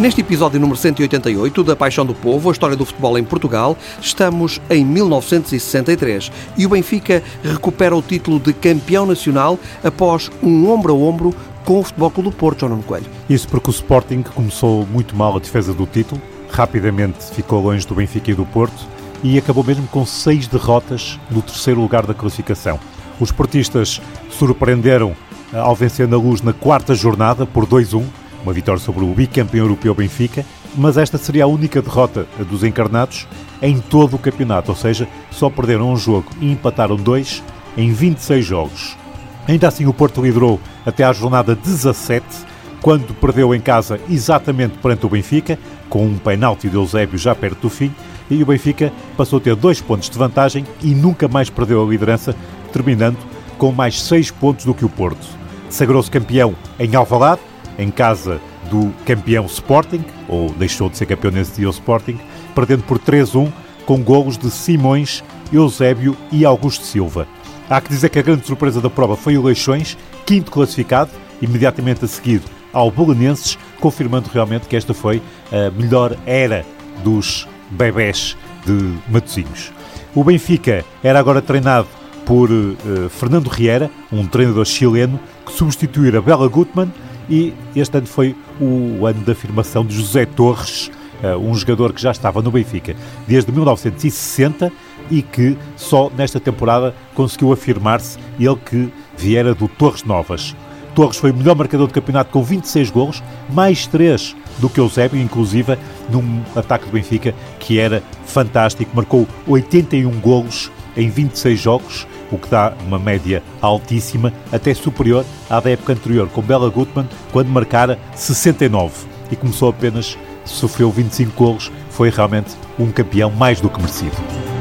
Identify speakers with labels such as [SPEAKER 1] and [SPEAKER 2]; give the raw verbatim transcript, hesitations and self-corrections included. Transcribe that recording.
[SPEAKER 1] Neste episódio número cento e oitenta e oito da Paixão do Povo, a história do futebol em Portugal, estamos em mil novecentos e sessenta e três e o Benfica recupera o título de campeão nacional após um ombro a ombro com o Futebol Clube do Porto, João Nuno Coelho.
[SPEAKER 2] Isso porque o Sporting começou muito mal a defesa do título, rapidamente ficou longe do Benfica e do Porto e acabou mesmo com seis derrotas no terceiro lugar da classificação. Os portistas surpreenderam ao vencer na Luz na quarta jornada por dois a um, uma vitória sobre o bicampeão europeu Benfica, mas esta seria a única derrota dos encarnados em todo o campeonato, ou seja, só perderam um jogo e empataram dois em vinte e seis jogos. Ainda assim o Porto liderou até à jornada dezassete, quando perdeu em casa exatamente perante o Benfica, com um penalti de Eusébio já perto do fim, e o Benfica passou a ter dois pontos de vantagem e nunca mais perdeu a liderança, terminando com mais seis pontos do que o Porto. Sagrou-se campeão em Alvalade, em casa do campeão Sporting, ou deixou de ser campeão nesse dia o Sporting, perdendo por três a um, com golos de Simões, Eusébio e Augusto Silva. Há que dizer que a grande surpresa da prova foi o Leixões, quinto classificado, imediatamente a seguir ao Belenenses, confirmando realmente que esta foi a melhor era dos bebés de Matosinhos. O Benfica era agora treinado por uh, Fernando Riera, um treinador chileno, que substituíra Bela Gutmann, e este ano foi o ano de afirmação de José Torres, uh, um jogador que já estava no Benfica desde mil novecentos e sessenta e que só nesta temporada conseguiu afirmar-se, ele que viera do Torres Novas. Torres foi o melhor marcador do campeonato com vinte e seis golos, mais três do que o Eusébio, inclusive num ataque do Benfica que era fantástico, marcou oitenta e um golos em vinte e seis jogos, o que dá uma média altíssima, até superior à da época anterior, com Bela Gutmann, quando marcara sessenta e nove e começou apenas, sofreu vinte e cinco golos, foi realmente um campeão mais do que merecido.